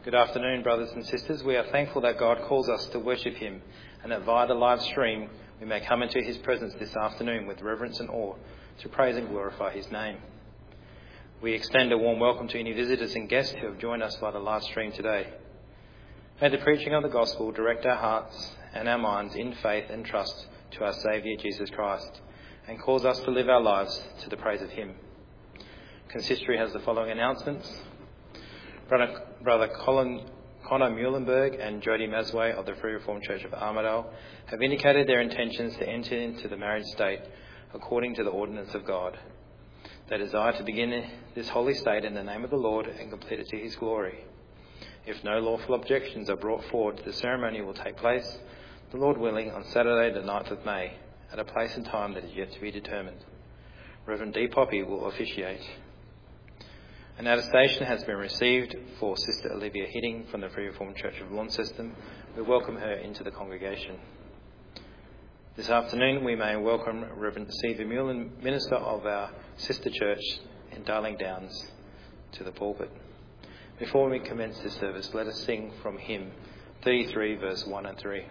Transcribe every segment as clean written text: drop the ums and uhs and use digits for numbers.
Good afternoon, brothers and sisters. We are thankful that God calls us to worship him and that via the live stream we may come into his presence this afternoon with reverence and awe to praise and glorify his name. We extend a warm welcome to any visitors and guests who have joined us via the live stream today. May the preaching of the gospel direct our hearts and our minds in faith and trust to our Saviour Jesus Christ and cause us to live our lives to the praise of him. Consistory has the following announcements. Brother Connor Muhlenberg and Jody Masway of the Free Reformed Church of Armidale have indicated their intentions to enter into the marriage state according to the ordinance of God. They desire to begin this holy state in the name of the Lord and complete it to his glory. If no lawful objections are brought forward, the ceremony will take place, the Lord willing, on Saturday the 9th of May, at a place and time that is yet to be determined. Reverend D. Poppy will officiate. An attestation has been received for Sister Olivia Hidding from the Free Reformed Church of Launceston. We welcome her into the congregation. This afternoon we may welcome Reverend C. Vermeulen, minister of our sister church in Darling Downs, to the pulpit. Before we commence this service, let us sing from hymn 33, verse 1 and 3.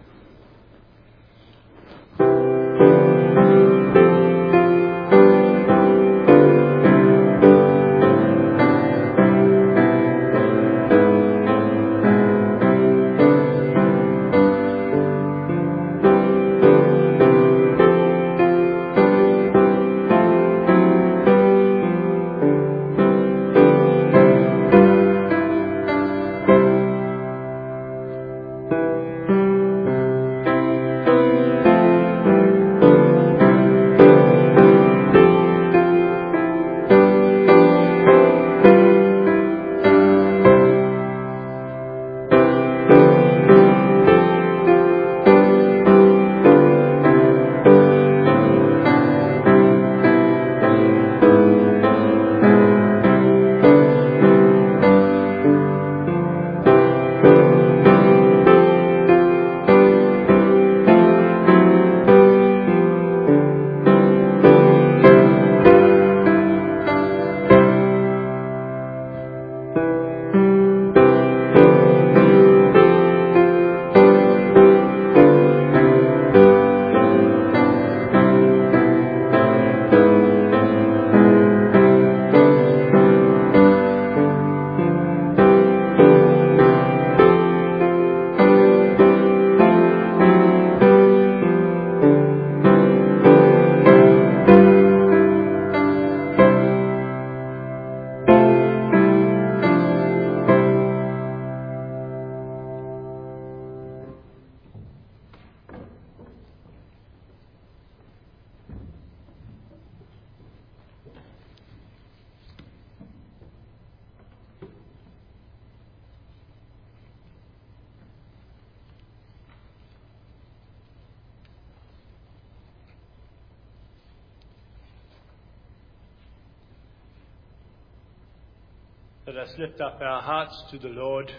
Let us lift up our hearts to the Lord.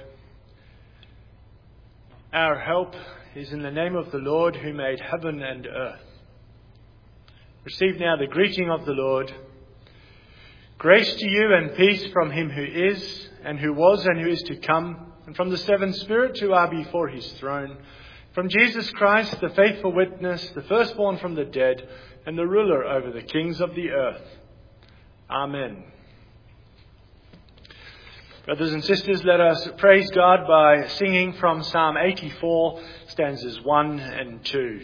Our help is in the name of the Lord who made heaven and earth. Receive now the greeting of the Lord. Grace to you and peace from him who is, and who was, and who is to come, and from the seven spirits who are before his throne, from Jesus Christ, the faithful witness, the firstborn from the dead, and the ruler over the kings of the earth. Amen. Brothers and sisters, let us praise God by singing from Psalm 84, stanzas 1 and 2.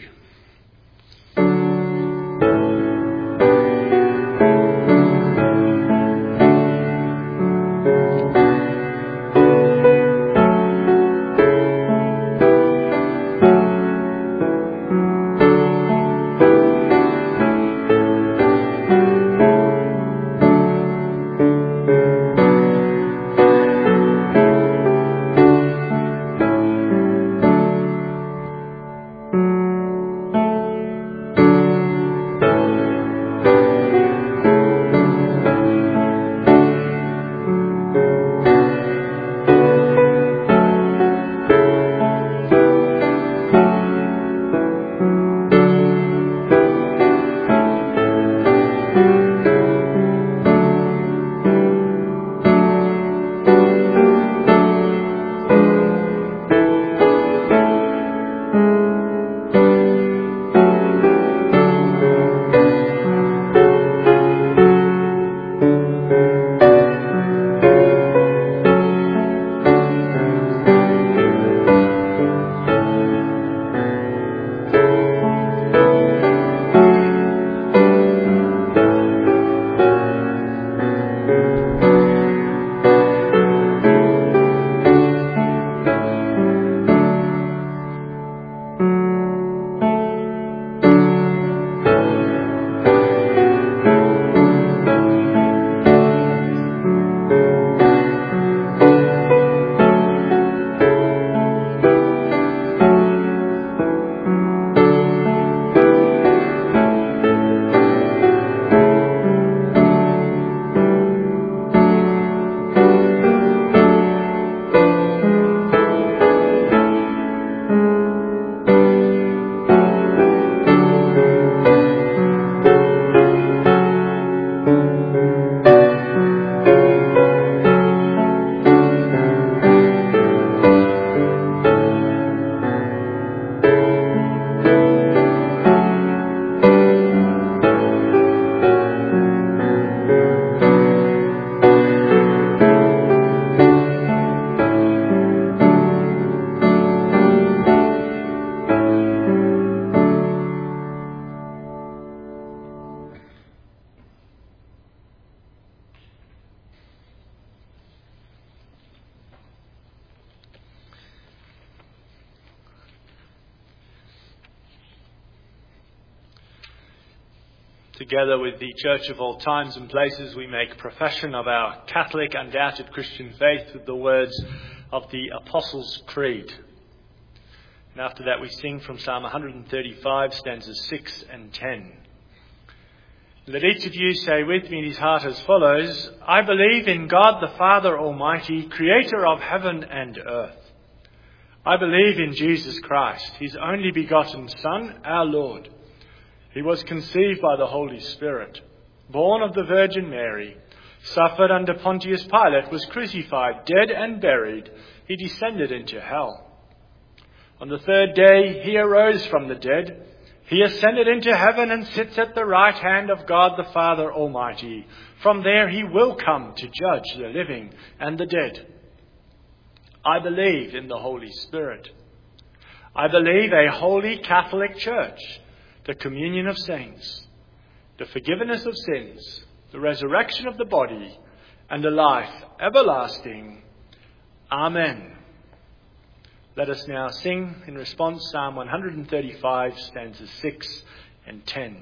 Together with the Church of all times and places, we make profession of our Catholic, undoubted Christian faith with the words of the Apostles' Creed. And after that we sing from Psalm 135, stanzas 6 and 10. Let each of you say with me in his heart as follows: I believe in God the Father Almighty, creator of heaven and earth. I believe in Jesus Christ, his only begotten Son, our Lord. He was conceived by the Holy Spirit, born of the Virgin Mary, suffered under Pontius Pilate, was crucified, dead and buried. He descended into hell. On the third day he arose from the dead. He ascended into heaven and sits at the right hand of God the Father Almighty. From there he will come to judge the living and the dead. I believe in the Holy Spirit. I believe a holy Catholic Church, the communion of saints, the forgiveness of sins, the resurrection of the body, and a life everlasting. Amen. Let us now sing in response Psalm 135, stanzas 6 and 10.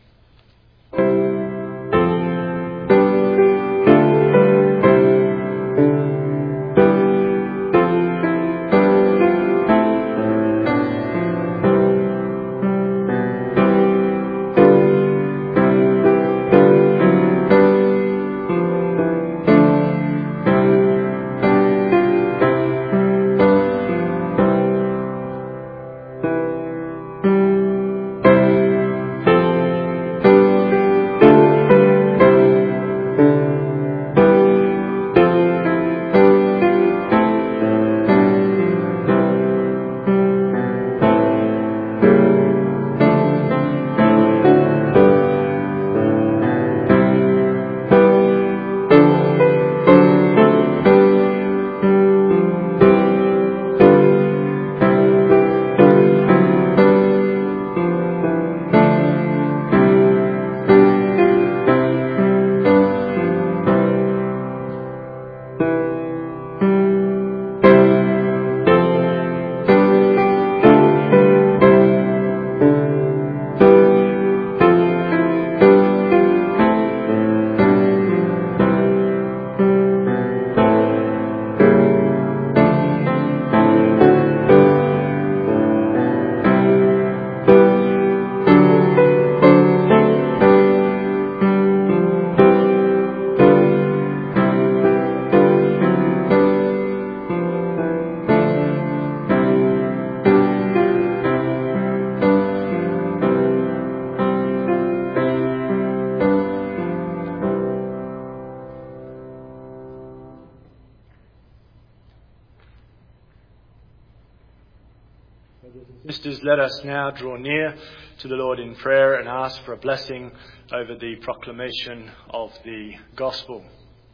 Sisters, let us now draw near to the Lord in prayer and ask for a blessing over the proclamation of the gospel.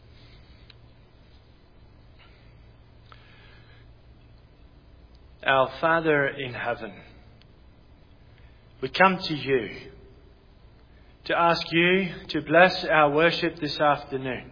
Our Father in heaven, we come to you to ask you to bless our worship this afternoon.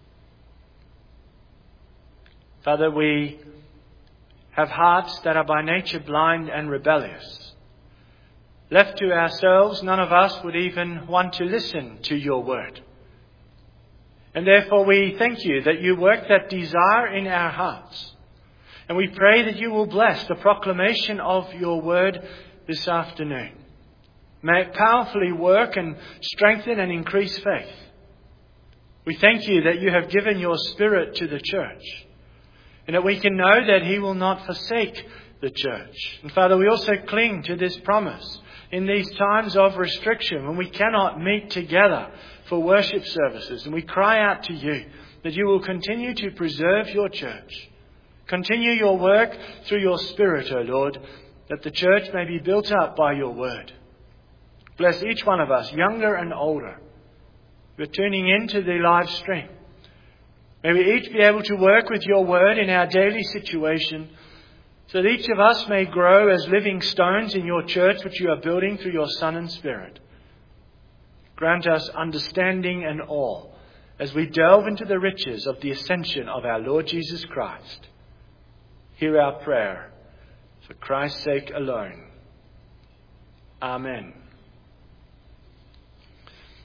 Father, we have hearts that are by nature blind and rebellious. Left to ourselves, none of us would even want to listen to your word. And therefore we thank you that you work that desire in our hearts. And we pray that you will bless the proclamation of your word this afternoon. May it powerfully work and strengthen and increase faith. We thank you that you have given your Spirit to the church, and that we can know that he will not forsake the church. And Father, we also cling to this promise in these times of restriction when we cannot meet together for worship services. And we cry out to you that you will continue to preserve your church. Continue your work through your Spirit, O Lord, that the church may be built up by your word. Bless each one of us, younger and older, who are tuning into the live stream. May we each be able to work with your word in our daily situation, so that each of us may grow as living stones in your church which you are building through your Son and Spirit. Grant us understanding and awe as we delve into the riches of the ascension of our Lord Jesus Christ. Hear our prayer, for Christ's sake alone. Amen.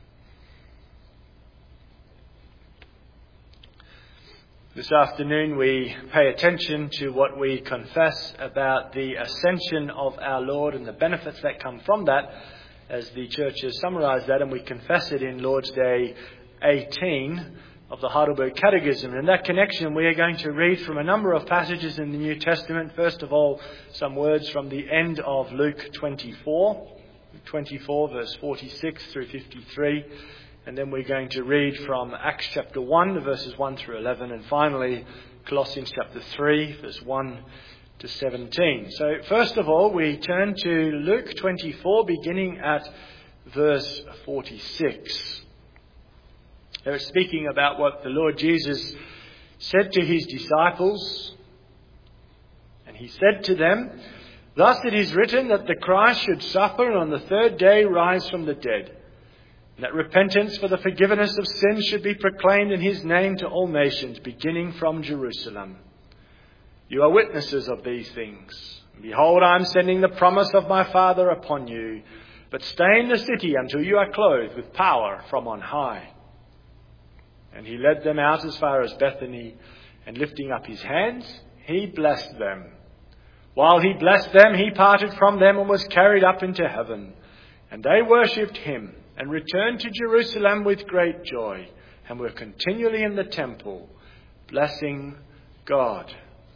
This afternoon we pay attention to what we confess about the ascension of our Lord and the benefits that come from that, as the church has summarised that, and we confess it in Lord's Day 18 of the Heidelberg Catechism. In that connection, we are going to read from a number of passages in the New Testament. First of all, some words from the end of Luke 24, verse 46 through 53. And then we're going to read from Acts chapter 1, verses 1 through 11. And finally, Colossians chapter 3, verse 1 to 17. So first of all, we turn to Luke 24, beginning at verse 46. They're speaking about what the Lord Jesus said to his disciples. And he said to them, "Thus it is written that the Christ should suffer and on the third day rise from the dead, and that repentance for the forgiveness of sins should be proclaimed in his name to all nations, beginning from Jerusalem. You are witnesses of these things. And behold, I am sending the promise of my Father upon you, but stay in the city until you are clothed with power from on high." And he led them out as far as Bethany, and lifting up his hands, he blessed them. While he blessed them, he parted from them and was carried up into heaven. And they worshipped him and returned to Jerusalem with great joy, and were continually in the temple, blessing God.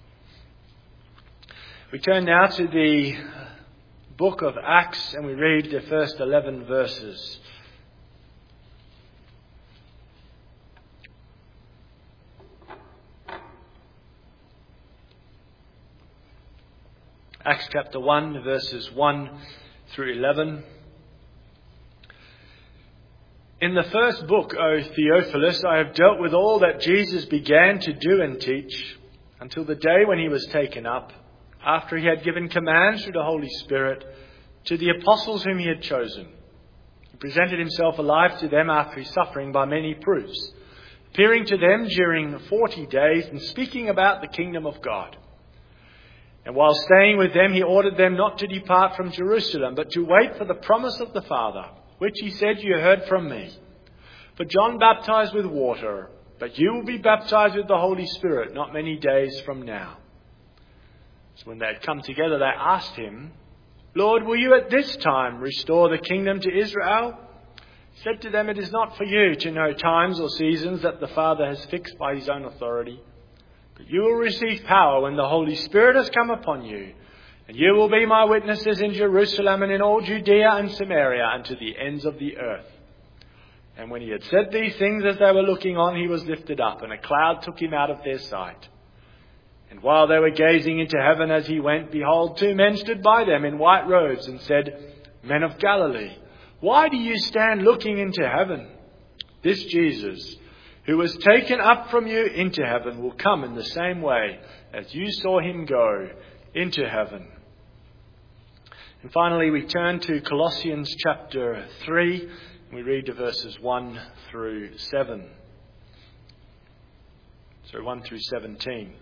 We turn now to the book of Acts, and we read the first 11 verses. Acts chapter 1, verses 1 through 11. In the first book, O Theophilus, I have dealt with all that Jesus began to do and teach until the day when he was taken up, after he had given commands through the Holy Spirit to the apostles whom he had chosen. He presented himself alive to them after his suffering by many proofs, appearing to them during 40 days and speaking about the kingdom of God. And while staying with them, he ordered them not to depart from Jerusalem, but to wait for the promise of the Father, which he said, "You heard from me. For John baptized with water, but you will be baptized with the Holy Spirit not many days from now." So when they had come together, they asked him, "Lord, will you at this time restore the kingdom to Israel?" He said to them, "It is not for you to know times or seasons that the Father has fixed by his own authority. But you will receive power when the Holy Spirit has come upon you, and you will be my witnesses in Jerusalem and in all Judea and Samaria and to the ends of the earth." And when he had said these things as they were looking on, he was lifted up, and a cloud took him out of their sight. And while they were gazing into heaven as he went, behold, two men stood by them in white robes and said, "Men of Galilee, why do you stand looking into heaven? This Jesus, who was taken up from you into heaven, will come in the same way as you saw him go into heaven." And finally, we turn to Colossians chapter 3. We read the verses 1 through 7. 1 through 17.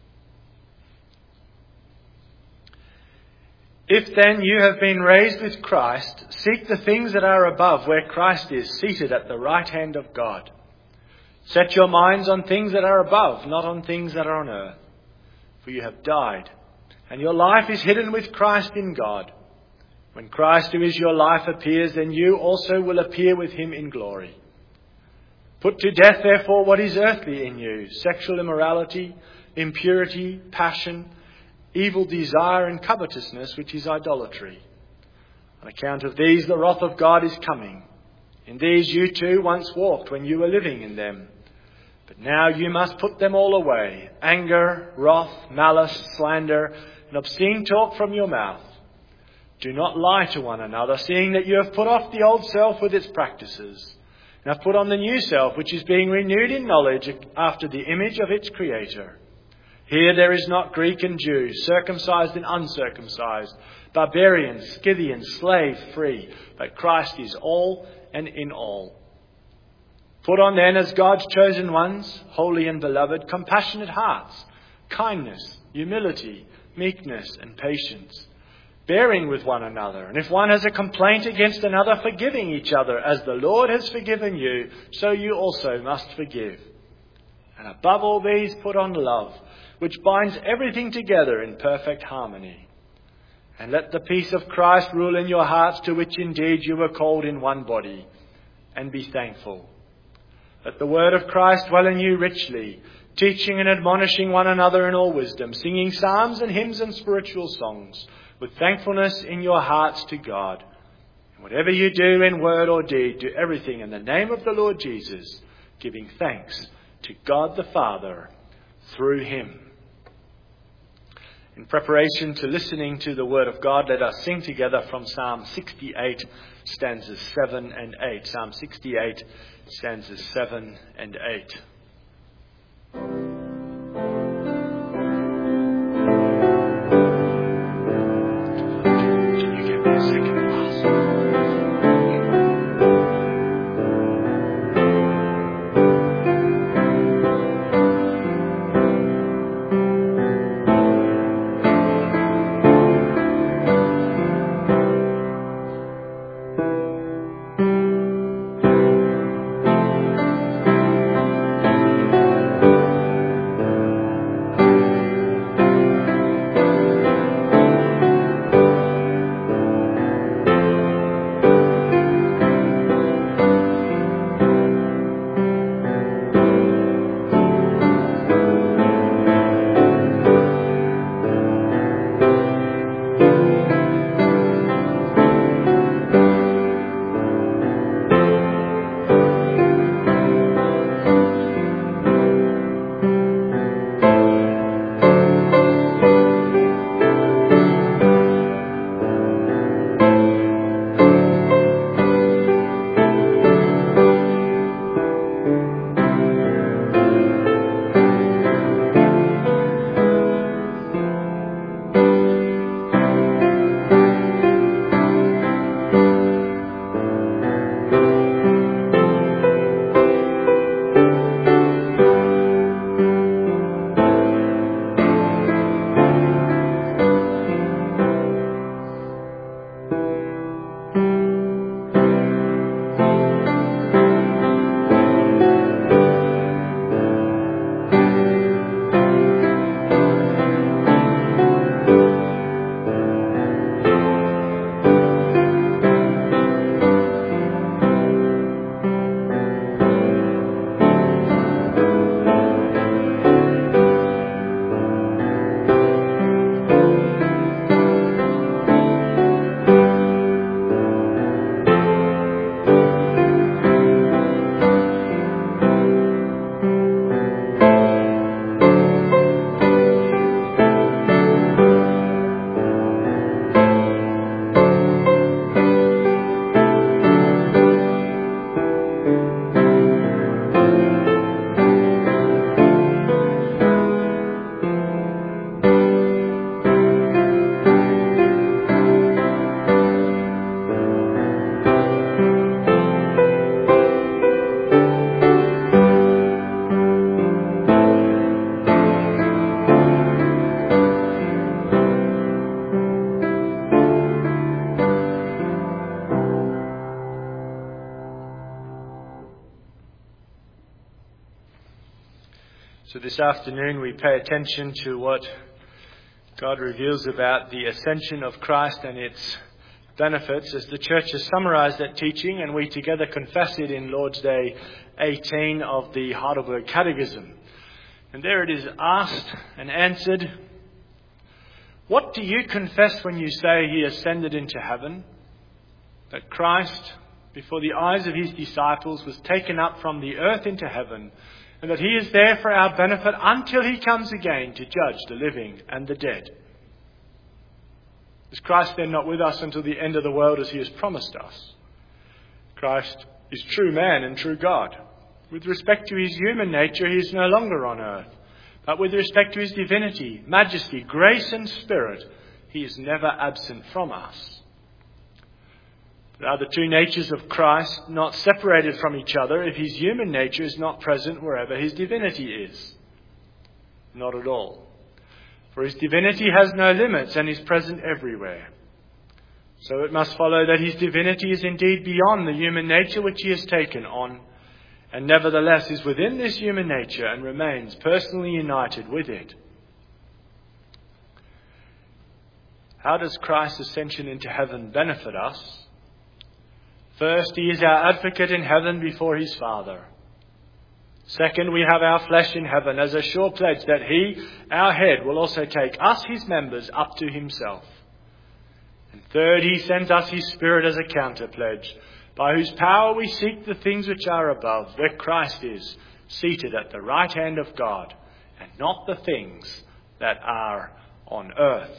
"If then you have been raised with Christ, seek the things that are above, where Christ is seated at the right hand of God. Set your minds on things that are above, not on things that are on earth. For you have died, and your life is hidden with Christ in God. When Christ, who is your life, appears, then you also will appear with him in glory. Put to death, therefore, what is earthly in you: sexual immorality, impurity, passion, evil desire, and covetousness, which is idolatry. On account of these, the wrath of God is coming. In these you too once walked when you were living in them. But now you must put them all away: anger, wrath, malice, slander, and obscene talk from your mouth. Do not lie to one another, seeing that you have put off the old self with its practices, and have put on the new self, which is being renewed in knowledge after the image of its Creator. Here there is not Greek and Jew, circumcised and uncircumcised, barbarian, Scythian, slave, free, but Christ is all and in all. Put on then, as God's chosen ones, holy and beloved, compassionate hearts, kindness, humility, meekness, and patience, bearing with one another. And if one has a complaint against another, forgiving each other, as the Lord has forgiven you, so you also must forgive. And above all these, put on love, which binds everything together in perfect harmony. And let the peace of Christ rule in your hearts, to which indeed you were called in one body, and be thankful. Let the word of Christ dwell in you richly, teaching and admonishing one another in all wisdom, singing psalms and hymns and spiritual songs, with thankfulness in your hearts to God. And whatever you do in word or deed, do everything in the name of the Lord Jesus, giving thanks to God the Father through him. In preparation to listening to the word of God, let us sing together from Psalm 68, stanzas 7 and 8. Psalm 68, stanzas 7 and 8. So this afternoon we pay attention to what God reveals about the ascension of Christ and its benefits as the church has summarized that teaching, and we together confess it in Lord's Day 18 of the Heidelberg Catechism. And there it is asked and answered, what do you confess when you say he ascended into heaven? That Christ, before the eyes of his disciples, was taken up from the earth into heaven, and that he is there for our benefit until he comes again to judge the living and the dead. Is Christ then not with us until the end of the world as he has promised us? Christ is true man and true God. With respect to his human nature, he is no longer on earth. But with respect to his divinity, majesty, grace and spirit, he is never absent from us. There are the two natures of Christ, not separated from each other if his human nature is not present wherever his divinity is. Not at all. For his divinity has no limits and is present everywhere. So it must follow that his divinity is indeed beyond the human nature which he has taken on, and nevertheless is within this human nature and remains personally united with it. How does Christ's ascension into heaven benefit us? First, he is our advocate in heaven before his Father. Second, we have our flesh in heaven as a sure pledge that he, our head, will also take us, his members, up to himself. And third, he sends us his Spirit as a counter pledge, by whose power we seek the things which are above, where Christ is, seated at the right hand of God, and not the things that are on earth.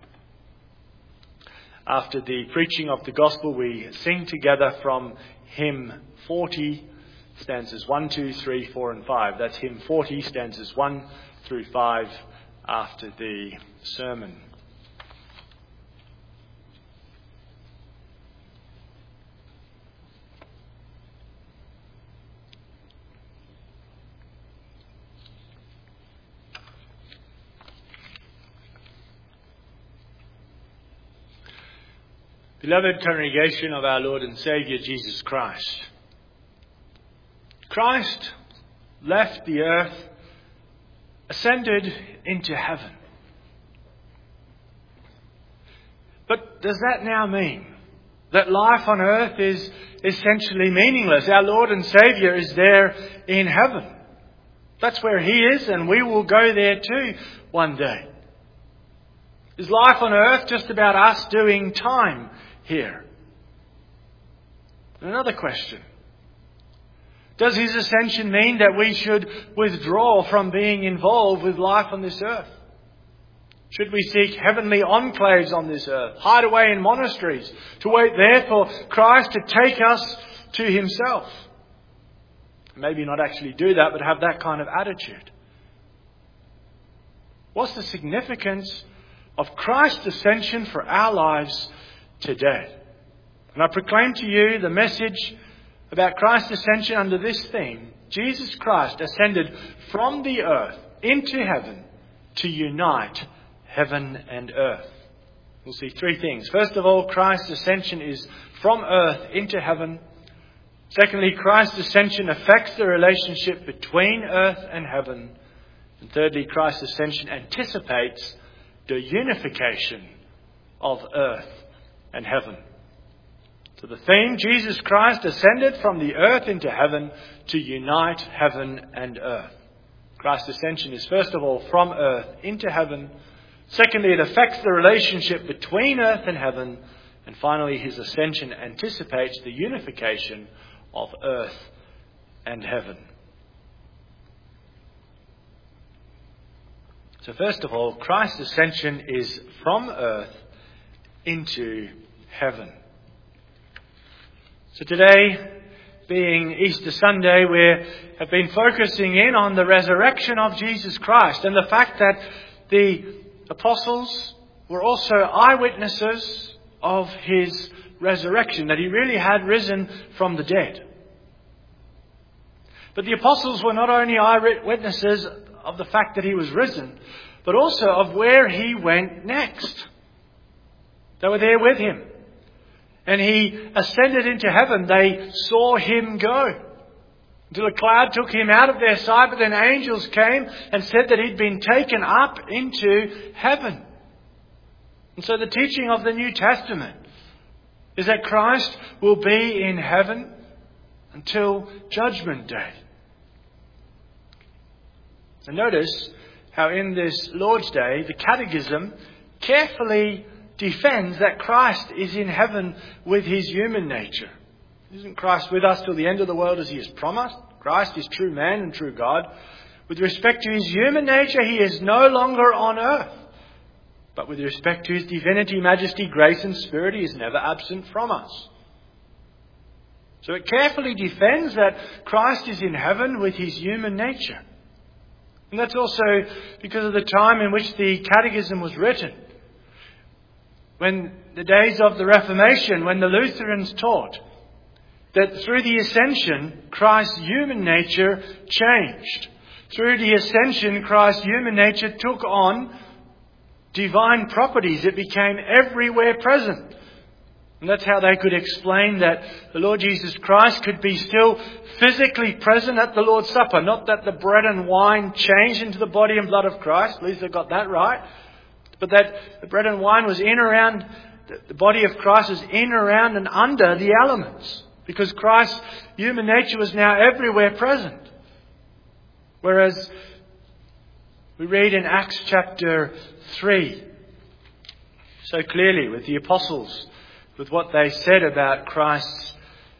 After the preaching of the gospel, we sing together from hymn 40, stanzas 1, 2, 3, 4 and 5. That's hymn 40, stanzas 1 through 5 after the sermon. Beloved congregation of our Lord and Saviour Jesus Christ, Christ left the earth, ascended into heaven. But does that now mean that life on earth is essentially meaningless? Our Lord and Saviour is there in heaven. That's where he is, and we will go there too one day. Is life on earth just about us doing time here? Another question. Does his ascension mean that we should withdraw from being involved with life on this earth? Should we seek heavenly enclaves on this earth, hide away in monasteries, to wait there for Christ to take us to himself? Maybe not actually do that, but have that kind of attitude. What's the significance of Christ's ascension for our lives today? And I proclaim to you the message about Christ's ascension under this theme. Jesus Christ ascended from the earth into heaven to unite heaven and earth. We'll see three things. First of all, Christ's ascension is from earth into heaven. Secondly, Christ's ascension affects the relationship between earth and heaven. And thirdly, Christ's ascension anticipates the unification of earth and heaven. So the theme, Jesus Christ ascended from the earth into heaven to unite heaven and earth. Christ's ascension is first of all from earth into heaven. Secondly, it affects the relationship between earth and heaven. And finally, his ascension anticipates the unification of earth and heaven. So first of all, Christ's ascension is from earth into heaven. So today, being Easter Sunday, we have been focusing in on the resurrection of Jesus Christ and the fact that the apostles were also eyewitnesses of his resurrection, that he really had risen from the dead. But the apostles were not only eyewitnesses of the fact that he was risen, but also of where he went next. They were there with him. And he ascended into heaven. They saw him go until a cloud took him out of their sight. But then angels came and said that he'd been taken up into heaven. And so the teaching of the New Testament is that Christ will be in heaven until Judgment Day. And notice how in this Lord's Day, the Catechism carefully defends that Christ is in heaven with his human nature. Isn't Christ with us till the end of the world as he has promised? Christ is true man and true God. With respect to his human nature, he is no longer on earth. But with respect to his divinity, majesty, grace and spirit, he is never absent from us. So it carefully defends that Christ is in heaven with his human nature. And that's also because of the time in which the Catechism was written. When the days of the Reformation, when the Lutherans taught that through the ascension, Christ's human nature changed. Through the ascension, Christ's human nature took on divine properties. It became everywhere present. And that's how they could explain that the Lord Jesus Christ could be still physically present at the Lord's Supper. Not that the bread and wine changed into the body and blood of Christ. At least they got that right. But that the bread and wine was in around, the body of Christ was in, around and under the elements. Because Christ's human nature was now everywhere present. Whereas we read in Acts chapter 3 so clearly with the apostles, with what they said about Christ's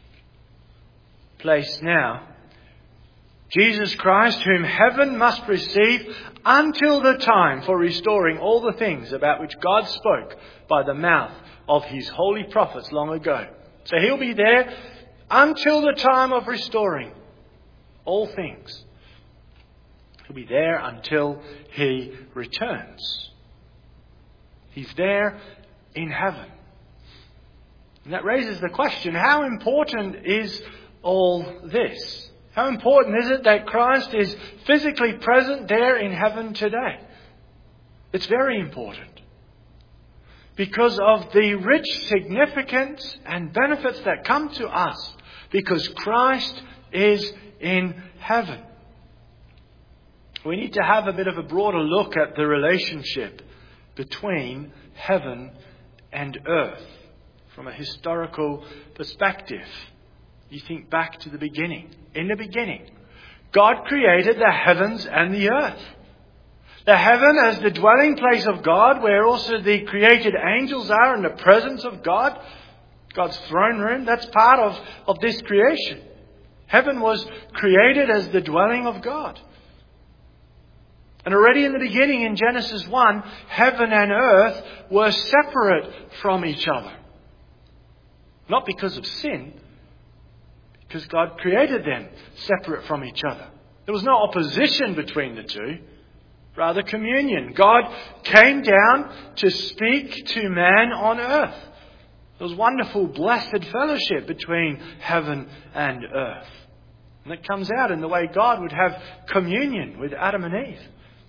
place now. Jesus Christ, whom heaven must receive until the time for restoring all the things about which God spoke by the mouth of his holy prophets long ago. So he'll be there until the time of restoring all things. He'll be there until he returns. He's there in heaven. And that raises the question, how important is all this? How important is it that Christ is physically present there in heaven today? It's very important. Because of the rich significance and benefits that come to us. Because Christ is in heaven. We need to have a bit of a broader look at the relationship between heaven and earth from a historical perspective. You think back to the beginning. In the beginning, God created the heavens and the earth. The heaven as the dwelling place of God, where also the created angels are in the presence of God. God's throne room, that's part of this creation. Heaven was created as the dwelling of God. And already in the beginning, in Genesis 1, heaven and earth were separate from each other. Not because of sin, because God created them separate from each other. There was no opposition between the two, rather communion. God came down to speak to man on earth. There was wonderful, blessed fellowship between heaven and earth. And it comes out in the way God would have communion with Adam and Eve.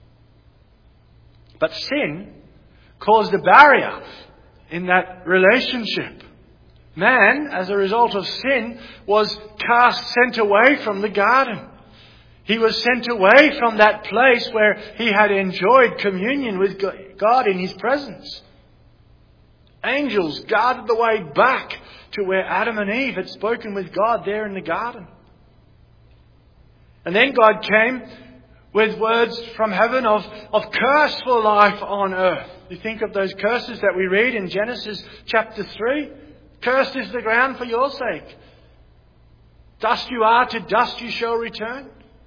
But sin caused a barrier in that relationship. Man, as a result of sin, was sent away from the garden. He was sent away from that place where he had enjoyed communion with God in his presence. Angels guarded the way back to where Adam and Eve had spoken with God there in the garden. And then God came with words from heaven of curse for life on earth. You think of those curses that we read in Genesis chapter 3. Cursed is the ground for your sake. Dust you are, to dust you shall return.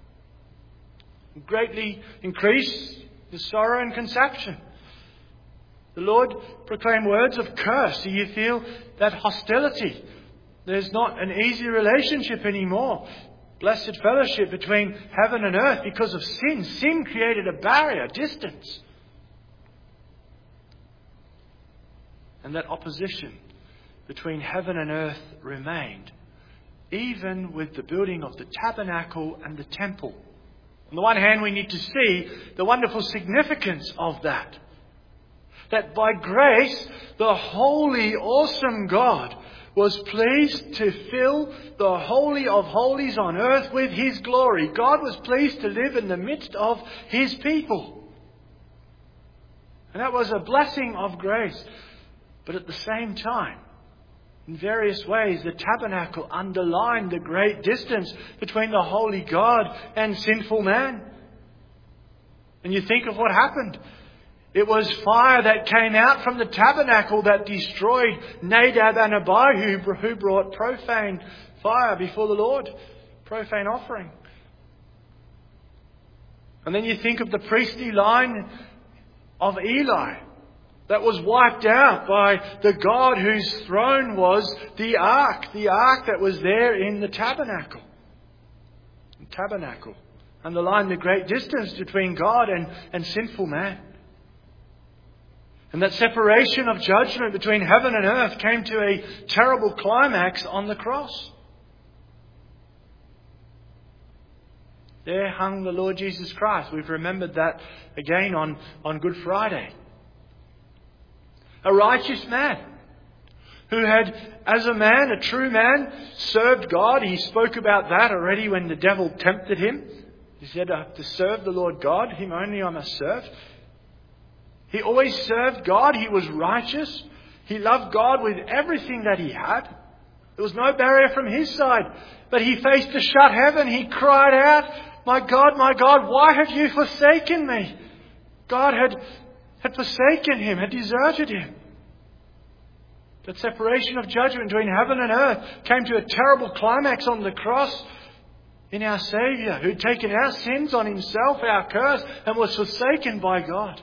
Greatly increase the sorrow and conception. The Lord proclaimed words of curse. Do you feel that hostility? There's not an easy relationship anymore. Blessed fellowship between heaven and earth because of sin. Sin created a barrier, distance. And that opposition between heaven and earth remained, even with the building of the tabernacle and the temple. On the one hand, we need to see the wonderful significance of that. That by grace, the holy, awesome God was pleased to fill the Holy of Holies on earth with His glory. God was pleased to live in the midst of His people. And that was a blessing of grace. But at the same time, in various ways, the tabernacle underlined the great distance between the holy God and sinful man. And you think of what happened. It was fire that came out from the tabernacle that destroyed Nadab and Abihu, who brought profane fire before the Lord. Profane offering. And then you think of the priestly line of Eli that was wiped out by the God whose throne was the ark that was there in the tabernacle. Underlined the great distance between God and sinful man. And that separation of judgment between heaven and earth came to a terrible climax on the cross. There hung the Lord Jesus Christ. We've remembered that again on Good Friday. A righteous man who had, as a man, a true man, served God. He spoke about that already when the devil tempted him. He said, I have to serve the Lord God, Him only I must serve. He always served God. He was righteous. He loved God with everything that he had. There was no barrier from his side. But he faced a shut heaven. He cried out, my God, why have you forsaken me? God had forsaken him, had deserted him. That separation of judgment between heaven and earth came to a terrible climax on the cross in our Saviour, who had taken our sins on himself, our curse, and was forsaken by God.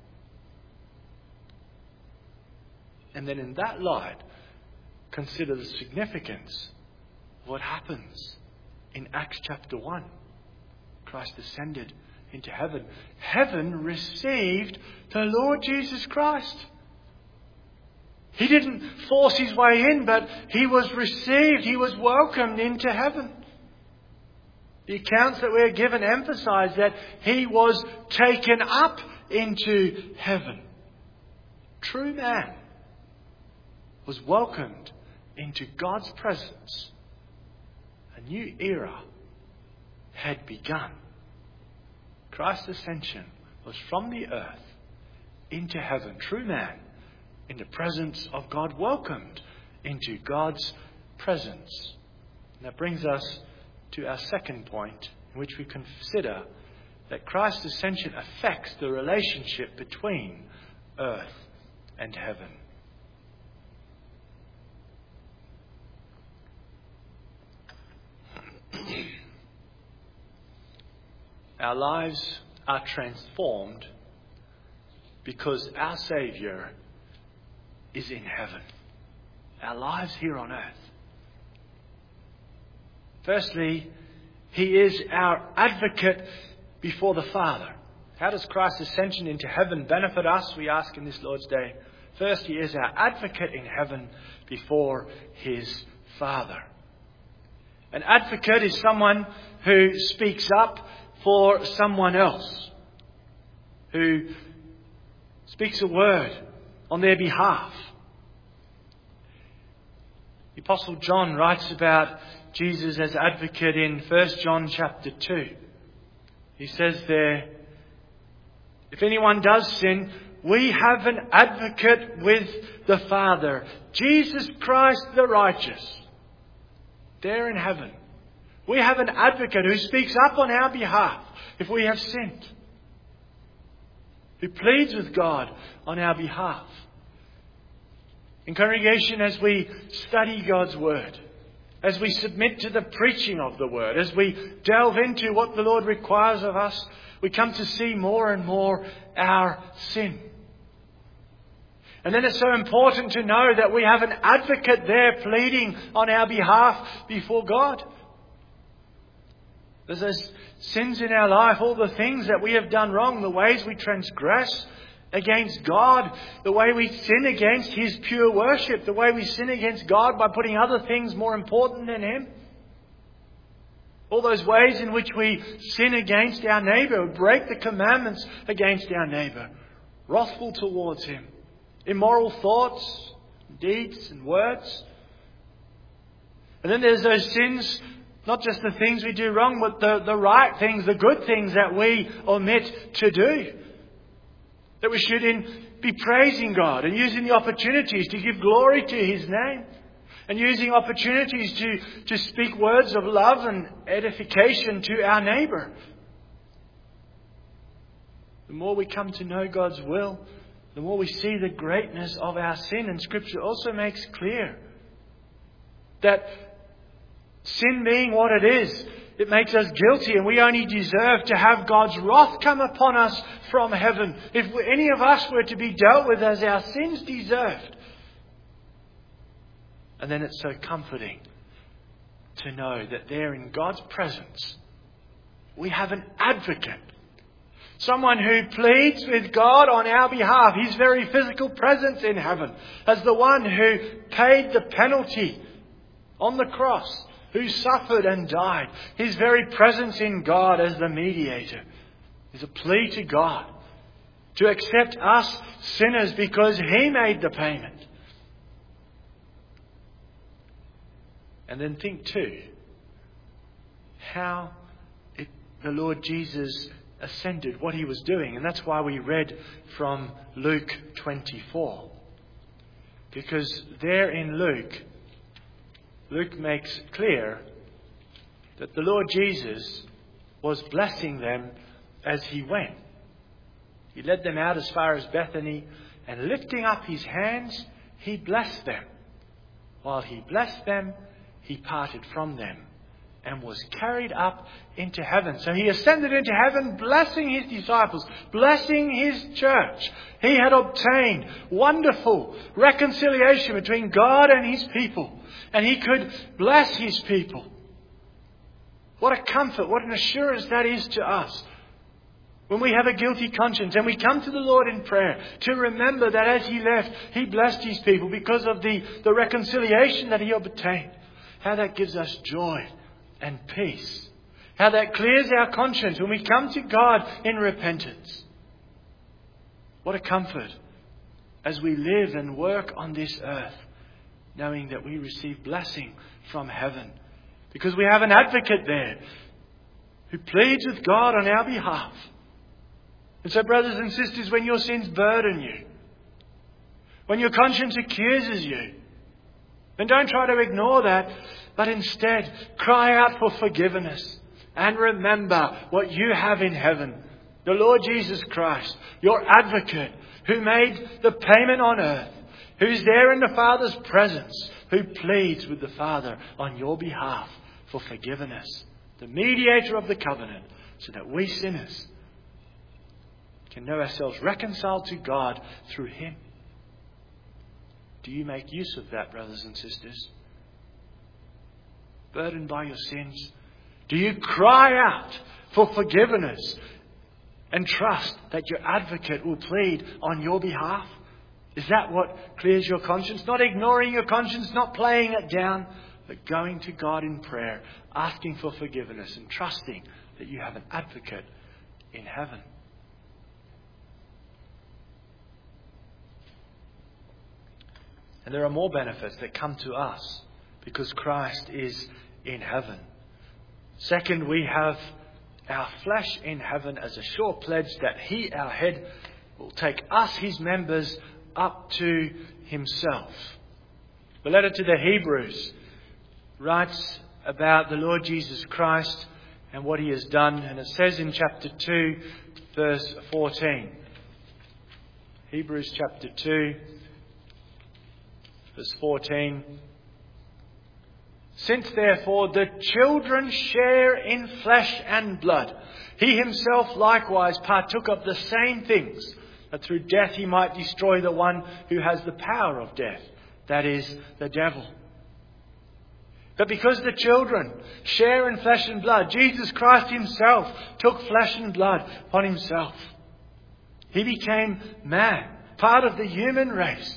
And then in that light, consider the significance of what happens in Acts chapter 1. Christ ascended into heaven. Heaven received the Lord Jesus Christ. He didn't force his way in, but he was received. He was welcomed into heaven. The accounts that we are given emphasize that he was taken up into heaven. True man was welcomed into God's presence. A new era had begun. Christ's ascension was from the earth into heaven. True man in the presence of God, welcomed into God's presence. And that brings us to our second point, in which we consider that Christ's ascension affects the relationship between earth and heaven. Our lives are transformed because our Saviour is in heaven. Our lives here on earth. Firstly, he is our advocate before the Father. How does Christ's ascension into heaven benefit us, we ask in this Lord's Day? First, he is our advocate in heaven before his Father. An advocate is someone who speaks up for someone else, who speaks a word on their behalf. The Apostle John writes about Jesus as advocate in 1 John chapter 2. He says there, if anyone does sin, we have an advocate with the Father, Jesus Christ the righteous, there in heaven. We have an advocate who speaks up on our behalf if we have sinned, who pleads with God on our behalf. In congregation, as we study God's Word, as we submit to the preaching of the Word, as we delve into what the Lord requires of us, we come to see more and more our sin. And then it's so important to know that we have an advocate there pleading on our behalf before God. There's those sins in our life, all the things that we have done wrong, the ways we transgress against God, the way we sin against His pure worship, the way we sin against God by putting other things more important than Him. All those ways in which we sin against our neighbour, break the commandments against our neighbour, wrathful towards him, immoral thoughts, deeds and words. And then there's those sins, not just the things we do wrong, but the right things, the good things that we omit to do. That we should be praising God and using the opportunities to give glory to His name. And using opportunities to speak words of love and edification to our neighbour. The more we come to know God's will, the more we see the greatness of our sin. And Scripture also makes clear that sin being what it is, it makes us guilty, and we only deserve to have God's wrath come upon us from heaven if any of us were to be dealt with as our sins deserved. And then it's so comforting to know that there in God's presence we have an advocate. Someone who pleads with God on our behalf. His very physical presence in heaven as the one who paid the penalty on the cross, who suffered and died. His very presence in God as the mediator is a plea to God to accept us sinners because He made the payment. And then think too, how the Lord Jesus ascended, what he was doing. And that's why we read from Luke 24. Because there in Luke makes clear that the Lord Jesus was blessing them as he went. He led them out as far as Bethany, and lifting up his hands, he blessed them. While he blessed them, he parted from them and was carried up into heaven. So he ascended into heaven, blessing his disciples, blessing his church. He had obtained wonderful reconciliation between God and his people, and he could bless his people. What a comfort, what an assurance that is to us. When we have a guilty conscience and we come to the Lord in prayer, to remember that as he left, he blessed his people because of the reconciliation that he obtained. How that gives us joy and peace. How that clears our conscience when we come to God in repentance. What a comfort as we live and work on this earth, knowing that we receive blessing from heaven. Because we have an advocate there who pleads with God on our behalf. And so, brothers and sisters, when your sins burden you, when your conscience accuses you, then don't try to ignore that, but instead cry out for forgiveness. And remember what you have in heaven. The Lord Jesus Christ, your advocate, who made the payment on earth, who's there in the Father's presence, who pleads with the Father on your behalf for forgiveness. The mediator of the covenant, so that we sinners can know ourselves reconciled to God through him. Do you make use of that, brothers and sisters? Burdened by your sins, do you cry out for forgiveness and trust that your advocate will plead on your behalf? Is that what clears your conscience? Not ignoring your conscience, not playing it down, but going to God in prayer, asking for forgiveness and trusting that you have an advocate in heaven. And there are more benefits that come to us because Christ is in heaven. Second, we have our flesh in heaven as a sure pledge that he, our head, will take us, his members, up to himself. The letter to the Hebrews writes about the Lord Jesus Christ and what he has done. And it says in chapter 2, verse 14. Hebrews chapter 2. Verse 14. Since therefore the children share in flesh and blood, he himself likewise partook of the same things, that through death he might destroy the one who has the power of death, that is, the devil. But because the children share in flesh and blood, Jesus Christ himself took flesh and blood upon himself. He became man, part of the human race.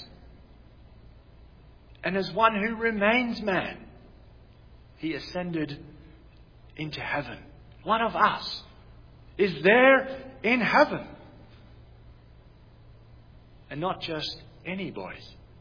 And as one who remains man, he ascended into heaven. One of us is there in heaven. And not just anybody.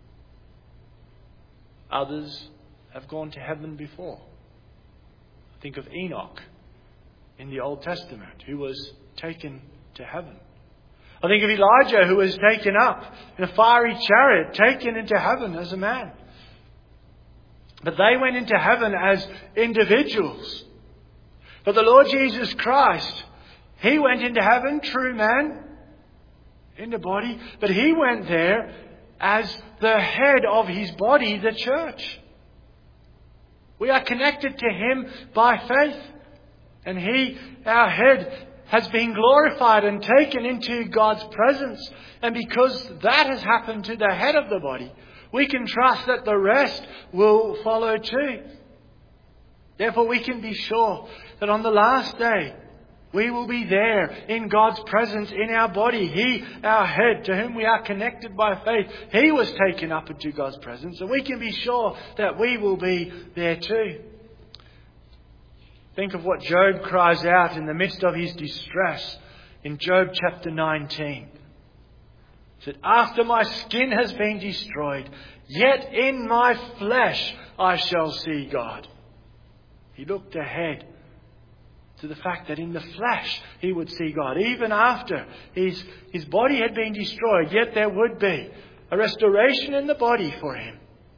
Others have gone to heaven before. Think of Enoch in the Old Testament, who was taken to heaven. I think of Elijah, who was taken up in a fiery chariot, taken into heaven as a man. But they went into heaven as individuals. But the Lord Jesus Christ, he went into heaven, true man, in the body. But he went there as the head of his body, the church. We are connected to him by faith. And he, our head, has been glorified and taken into God's presence. And because that has happened to the head of the body, we can trust that the rest will follow too. Therefore, we can be sure that on the last day, we will be there in God's presence in our body. He, our head, to whom we are connected by faith, he was taken up into God's presence. And we can be sure that we will be there too. Think of what Job cries out in the midst of his distress in Job chapter 19. He said, after my skin has been destroyed, yet in my flesh I shall see God. He looked ahead to the fact that in the flesh he would see God. Even after his body had been destroyed, yet there would be a restoration in the body for him.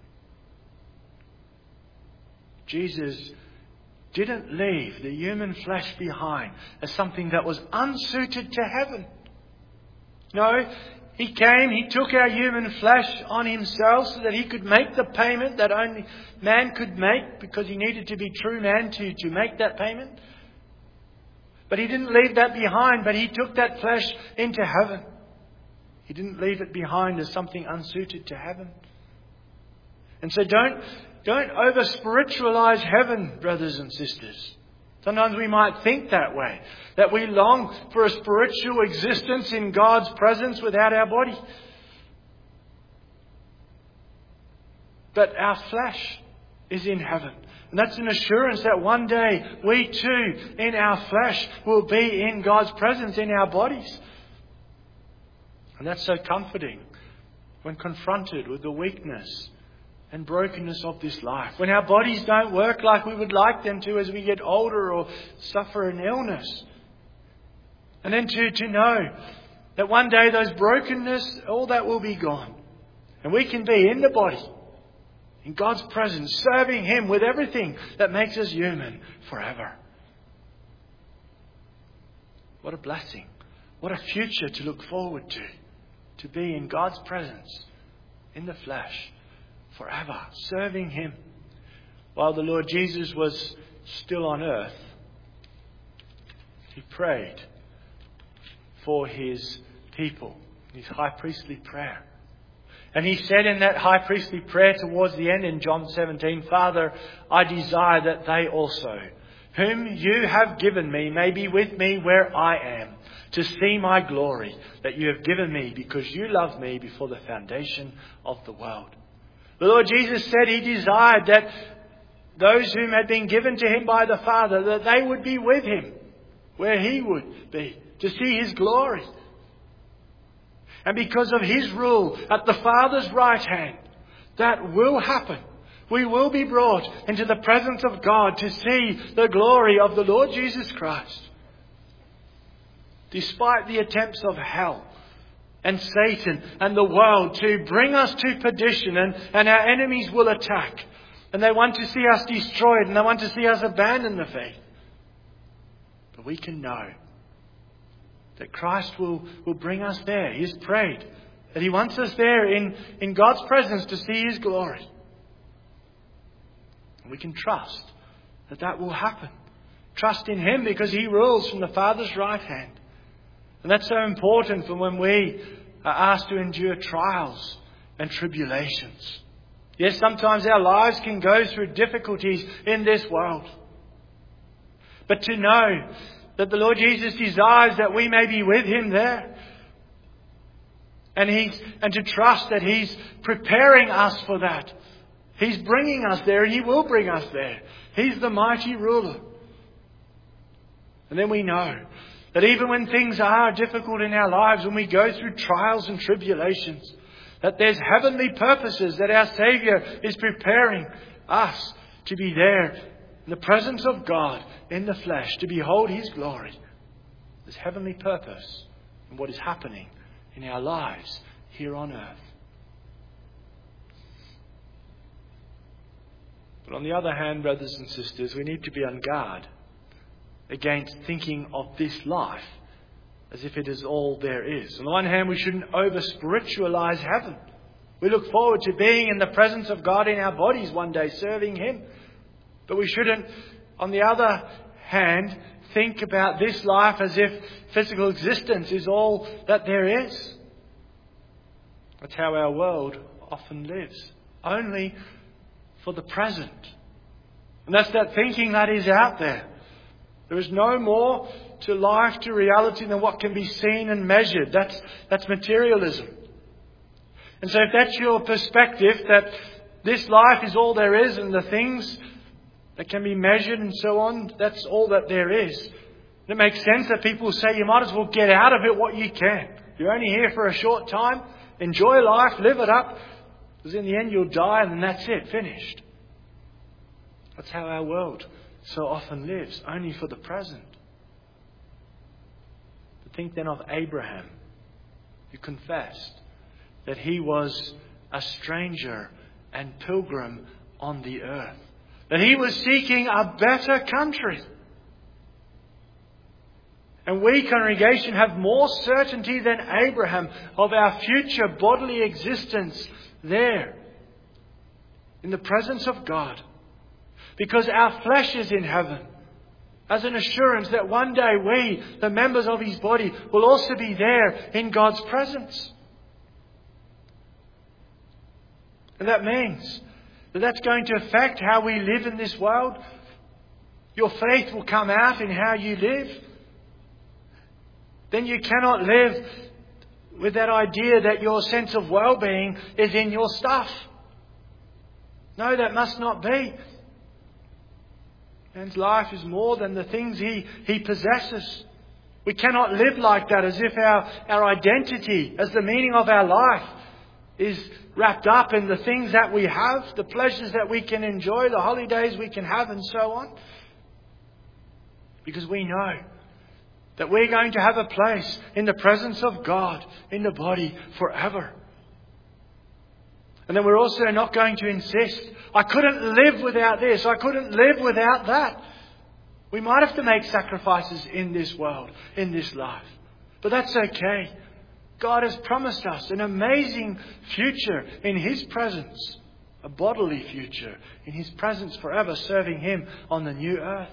Jesus didn't leave the human flesh behind as something that was unsuited to heaven. No, He came, He took our human flesh on Himself so that He could make the payment that only man could make, because He needed to be true man to make that payment. But He didn't leave that behind, but He took that flesh into heaven. He didn't leave it behind as something unsuited to heaven. And so don't over-spiritualize heaven, brothers and sisters. Sometimes we might think that way, that we long for a spiritual existence in God's presence without our body. But our flesh is in heaven. And that's an assurance that one day we too, in our flesh, will be in God's presence in our bodies. And that's so comforting when confronted with the weakness and brokenness of this life. When our bodies don't work like we would like them to as we get older or suffer an illness. And then to know that one day those brokenness, all that will be gone. And we can be in the body, in God's presence, serving Him with everything that makes us human forever. What a blessing. What a future to look forward to be in God's presence, in the flesh, forever, serving Him. While the Lord Jesus was still on earth, He prayed for His people, His high priestly prayer. And He said in that high priestly prayer towards the end in John 17, Father, I desire that they also, whom you have given me, may be with me where I am, to see my glory that you have given me, because you loved me before the foundation of the world. The Lord Jesus said He desired that those whom had been given to Him by the Father, that they would be with Him where He would be, to see His glory. And because of His rule at the Father's right hand, that will happen. We will be brought into the presence of God to see the glory of the Lord Jesus Christ. Despite the attempts of hell and Satan and the world to bring us to perdition, and our enemies will attack. And they want to see us destroyed, and they want to see us abandon the faith. But we can know that Christ will bring us there. He has prayed that He wants us there in God's presence to see His glory. And we can trust that that will happen. Trust in Him because He rules from the Father's right hand. And that's so important for when we are asked to endure trials and tribulations. Yes, sometimes our lives can go through difficulties in this world. But to know that the Lord Jesus desires that we may be with Him there. And to trust that He's preparing us for that. He's bringing us there, and He will bring us there. He's the mighty ruler. And then we know that even when things are difficult in our lives, when we go through trials and tribulations, that there's heavenly purposes that our Saviour is preparing us to be there in the presence of God in the flesh, to behold His glory. There's heavenly purpose in what is happening in our lives here on earth. But on the other hand, brothers and sisters, we need to be on guard against thinking of this life as if it is all there is. On the one hand, we shouldn't over-spiritualize heaven. We look forward to being in the presence of God in our bodies one day, serving Him. But we shouldn't, on the other hand, think about this life as if physical existence is all that there is. That's how our world often lives. Only for the present. And that's that thinking that is out there. There is no more to life, to reality, than what can be seen and measured. That's materialism. And so if that's your perspective, that this life is all there is, and the things that can be measured and so on, that's all that there is, it makes sense that people say you might as well get out of it what you can. You're only here for a short time. Enjoy life, live it up. Because in the end you'll die and then that's it, finished. That's how our world so often lives, only for the present. But think then of Abraham, who confessed that he was a stranger and pilgrim on the earth. That he was seeking a better country. And we, congregation, have more certainty than Abraham of our future bodily existence there, in the presence of God. Because our flesh is in heaven, as an assurance that one day we, the members of His body, will also be there in God's presence. And that means that that's going to affect how we live in this world. Your faith will come out in how you live. Then you cannot live with that idea that your sense of well-being is in your stuff. No, that must not be. Man's life is more than the things he possesses. We cannot live like that, as if our identity, as the meaning of our life, is wrapped up in the things that we have, the pleasures that we can enjoy, the holidays we can have, and so on. Because we know that we're going to have a place in the presence of God in the body forever. And then we're also not going to insist, I couldn't live without this, I couldn't live without that. We might have to make sacrifices in this world, in this life. But that's okay. God has promised us an amazing future in His presence. A bodily future in His presence forever, serving Him on the new earth.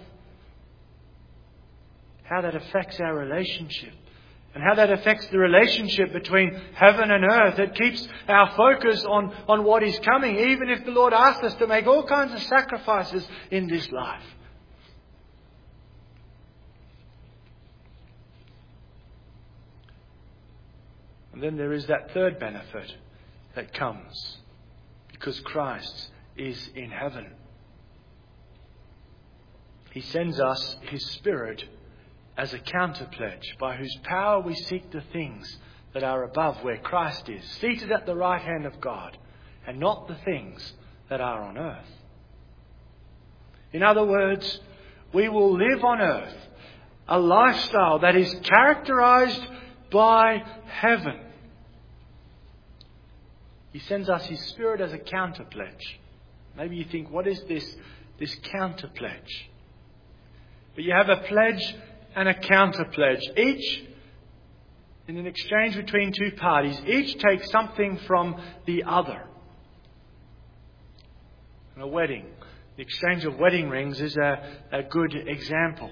How that affects our relationship. And how that affects the relationship between heaven and earth. It keeps our focus on what is coming, even if the Lord asks us to make all kinds of sacrifices in this life. And then there is that third benefit that comes because Christ is in heaven. He sends us His Spirit as a counterpledge by whose power we seek the things that are above where Christ is, seated at the right hand of God, and not the things that are on earth. In other words, we will live on earth a lifestyle that is characterized by heaven. He sends us His Spirit as a counterpledge. Maybe you think, what is this counterpledge? But you have a pledge and a counterpledge. Each, in an exchange between two parties, each takes something from the other. In a wedding, the exchange of wedding rings is a good example.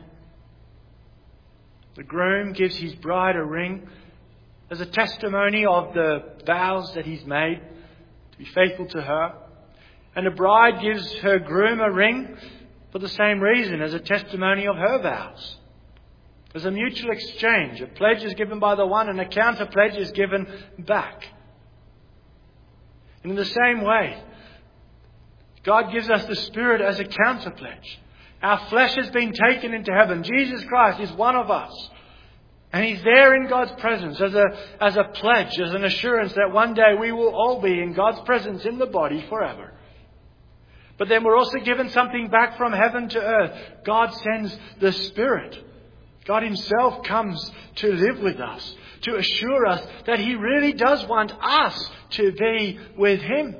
The groom gives his bride a ring as a testimony of the vows that he's made to be faithful to her. And the bride gives her groom a ring for the same reason, as a testimony of her vows. There's a mutual exchange. A pledge is given by the one and a counter pledge is given back. And in the same way, God gives us the Spirit as a counter pledge. Our flesh has been taken into heaven. Jesus Christ is one of us. And He's there in God's presence as a pledge, as an assurance that one day we will all be in God's presence in the body forever. But then we're also given something back from heaven to earth. God sends the Spirit. God Himself comes to live with us, to assure us that He really does want us to be with Him.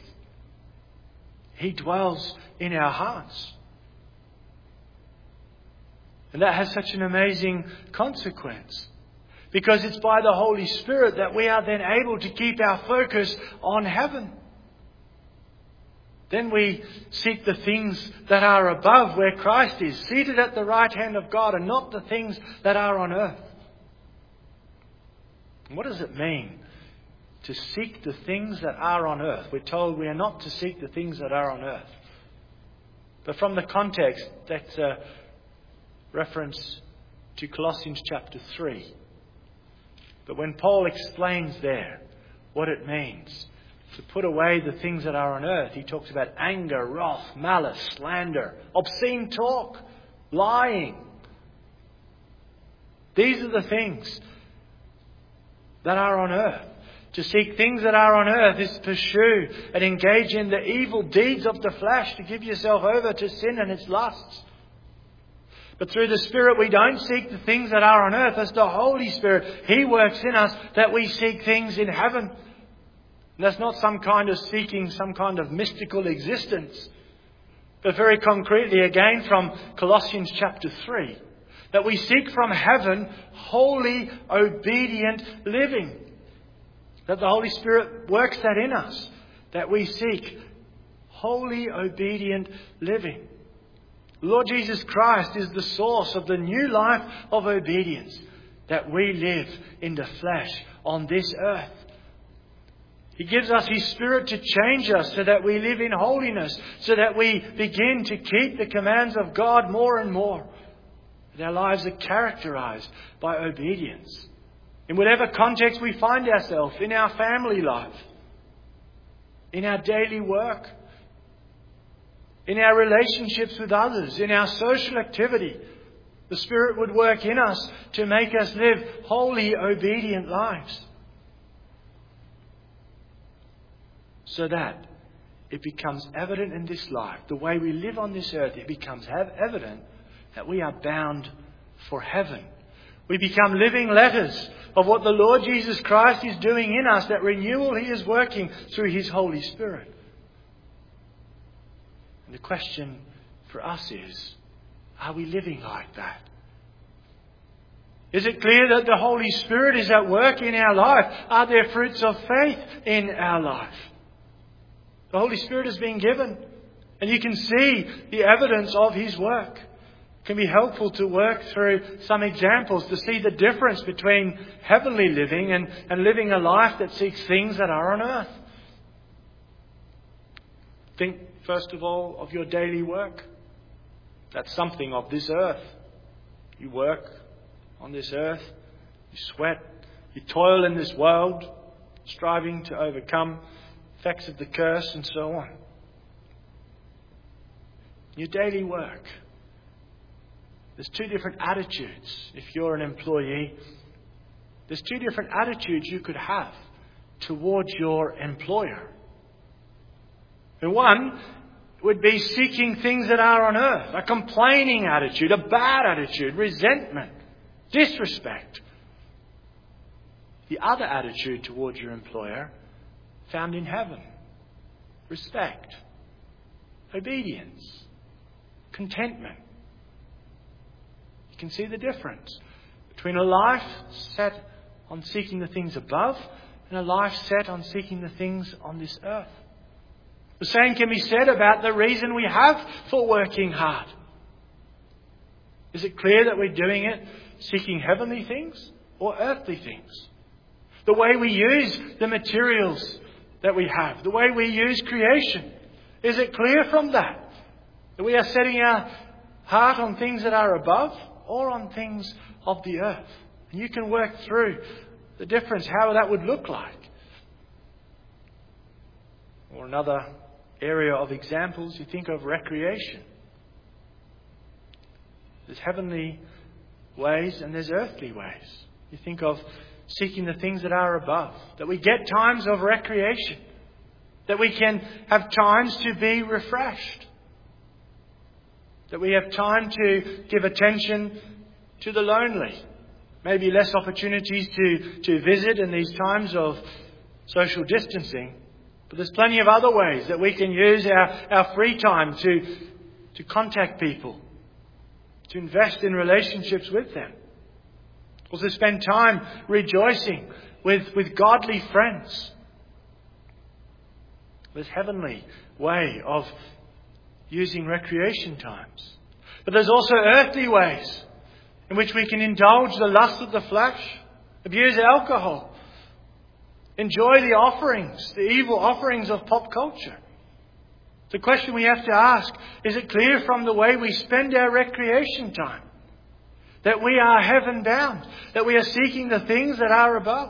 He dwells in our hearts. And that has such an amazing consequence. Because it's by the Holy Spirit that we are then able to keep our focus on heaven. Then we seek the things that are above where Christ is, seated at the right hand of God, and not the things that are on earth. And what does it mean to seek the things that are on earth? We're told we are not to seek the things that are on earth. But from the context, that's a reference to Colossians chapter 3. But when Paul explains there what it means to put away the things that are on earth, he talks about anger, wrath, malice, slander, obscene talk, lying. These are the things that are on earth. To seek things that are on earth is to pursue and engage in the evil deeds of the flesh, to give yourself over to sin and its lusts. But through the Spirit we don't seek the things that are on earth. As the Holy Spirit, He works in us that we seek things in heaven. And that's not some kind of seeking some kind of mystical existence. But very concretely again from Colossians chapter 3. That we seek from heaven holy, obedient living. That the Holy Spirit works that in us. That we seek holy, obedient living. Lord Jesus Christ is the source of the new life of obedience. That we live in the flesh on this earth. He gives us His Spirit to change us so that we live in holiness. So that we begin to keep the commands of God more and more. And our lives are characterized by obedience. In whatever context we find ourselves, in our family life, in our daily work, in our relationships with others, in our social activity, the Spirit would work in us to make us live holy, obedient lives. So that it becomes evident in this life, the way we live on this earth, it becomes evident that we are bound for heaven. We become living letters of what the Lord Jesus Christ is doing in us, that renewal He is working through His Holy Spirit. And the question for us is, are we living like that? Is it clear that the Holy Spirit is at work in our life? Are there fruits of faith in our life? The Holy Spirit has been given, and you can see the evidence of His work. It can be helpful to work through some examples to see the difference between heavenly living and living a life that seeks things that are on earth. Think, first of all, of your daily work. That's something of this earth. You work on this earth. You sweat. You toil in this world, striving to overcome effects of the curse and so on. Your daily work. There's two different attitudes. If you're an employee, there's two different attitudes you could have towards your employer. And one would be seeking things that are on earth. A complaining attitude, a bad attitude, resentment, disrespect. The other attitude towards your employer, found in heaven. Respect, obedience, contentment. You can see the difference between a life set on seeking the things above and a life set on seeking the things on this earth. The same can be said about the reason we have for working hard. Is it clear that we're doing it seeking heavenly things or earthly things? The way we use the materials that we have, the way we use creation, is it clear from that we are setting our heart on things that are above or on things of the earth? And you can work through the difference, how that would look like. Or another area of examples, you think of recreation. There's heavenly ways and there's earthly ways. You think of seeking the things that are above. That we get times of recreation. That we can have times to be refreshed. That we have time to give attention to the lonely. Maybe less opportunities to visit in these times of social distancing. But there's plenty of other ways that we can use our free time to contact people. To invest in relationships with them. Also spend time rejoicing with godly friends. This heavenly way of using recreation times. But there's also earthly ways in which we can indulge the lust of the flesh, abuse alcohol, enjoy the offerings, the evil offerings of pop culture. The question we have to ask, is it clear from the way we spend our recreation time that we are heaven bound, that we are seeking the things that are above?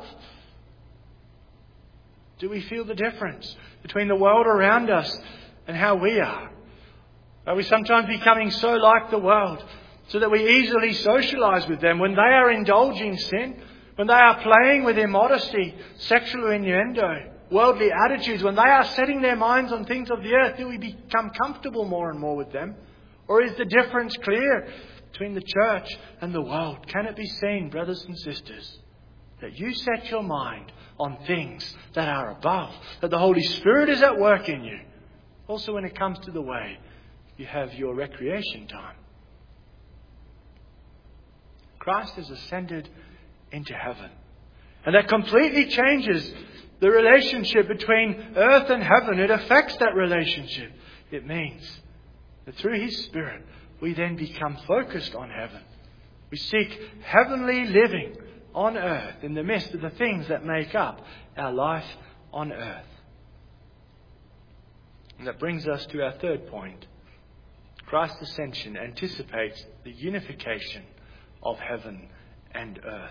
Do we feel the difference between the world around us and how we are? Are we sometimes becoming so like the world so that we easily socialise with them when they are indulging sin, when they are playing with immodesty, sexual innuendo, worldly attitudes, when they are setting their minds on things of the earth, do we become comfortable more and more with them? Or is the difference clear between the church and the world? Can it be seen, brothers and sisters, that you set your mind on things that are above, that the Holy Spirit is at work in you? Also when it comes to the way you have your recreation time. Christ has ascended into heaven. And that completely changes the relationship between earth and heaven. It affects that relationship. It means that through His Spirit, we then become focused on heaven. We seek heavenly living on earth in the midst of the things that make up our life on earth. And that brings us to our third point. Christ's ascension anticipates the unification of heaven and earth.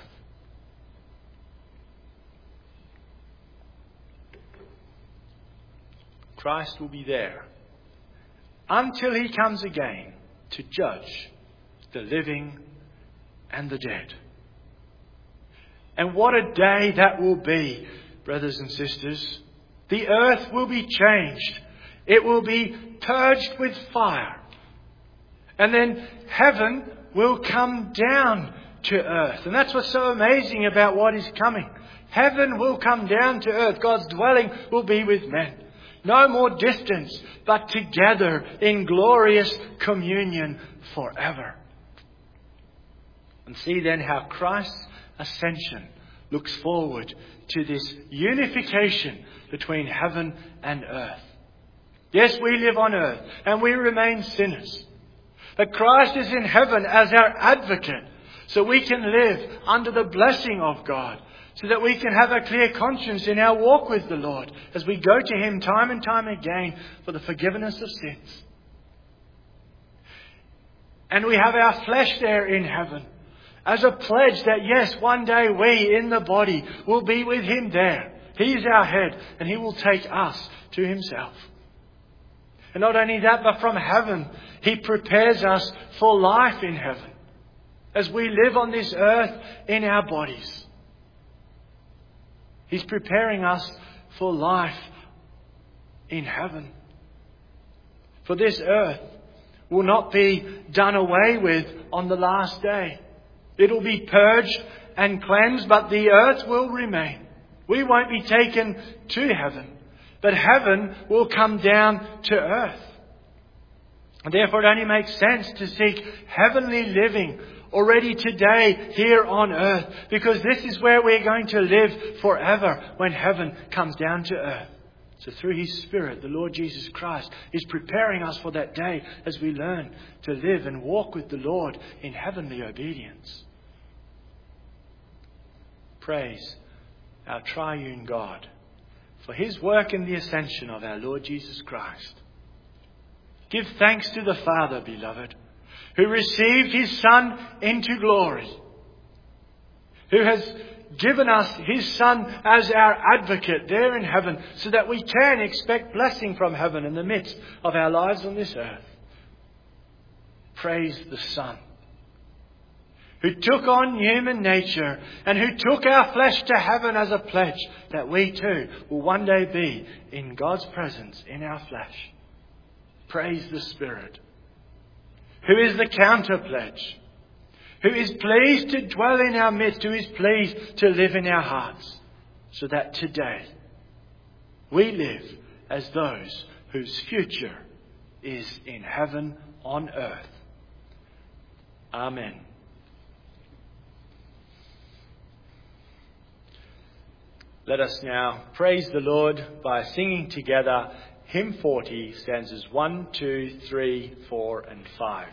Christ will be there until He comes again to judge the living and the dead. And what a day that will be, brothers and sisters. The earth will be changed. It will be purged with fire. And then heaven will come down to earth. And that's what's so amazing about what is coming. Heaven will come down to earth. God's dwelling will be with men. No more distance, but together in glorious communion forever. And see then how Christ's ascension looks forward to this unification between heaven and earth. Yes, we live on earth and we remain sinners. But Christ is in heaven as our advocate, so we can live under the blessing of God, so that we can have a clear conscience in our walk with the Lord as we go to Him time and time again for the forgiveness of sins. And we have our flesh there in heaven as a pledge that yes, one day we in the body will be with Him there. He is our head and He will take us to Himself. And not only that, but from heaven He prepares us for life in heaven as we live on this earth in our bodies. He's preparing us for life in heaven. For this earth will not be done away with on the last day. It will be purged and cleansed, but the earth will remain. We won't be taken to heaven, but heaven will come down to earth. And therefore it only makes sense to seek heavenly living already today here on earth, because this is where we're going to live forever when heaven comes down to earth. So through His Spirit, the Lord Jesus Christ is preparing us for that day as we learn to live and walk with the Lord in heavenly obedience. Praise our triune God for His work in the ascension of our Lord Jesus Christ. Give thanks to the Father, beloved, who received His Son into glory, who has given us His Son as our advocate there in heaven, so that we can expect blessing from heaven in the midst of our lives on this earth. Praise the Son, who took on human nature and who took our flesh to heaven as a pledge that we too will one day be in God's presence in our flesh. Praise the Spirit, who is the counter pledge, who is pleased to dwell in our midst, who is pleased to live in our hearts, so that today we live as those whose future is in heaven on earth. Amen. Let us now praise the Lord by singing together Hymn 40, stanzas 1, 2, 3, 4 and 5.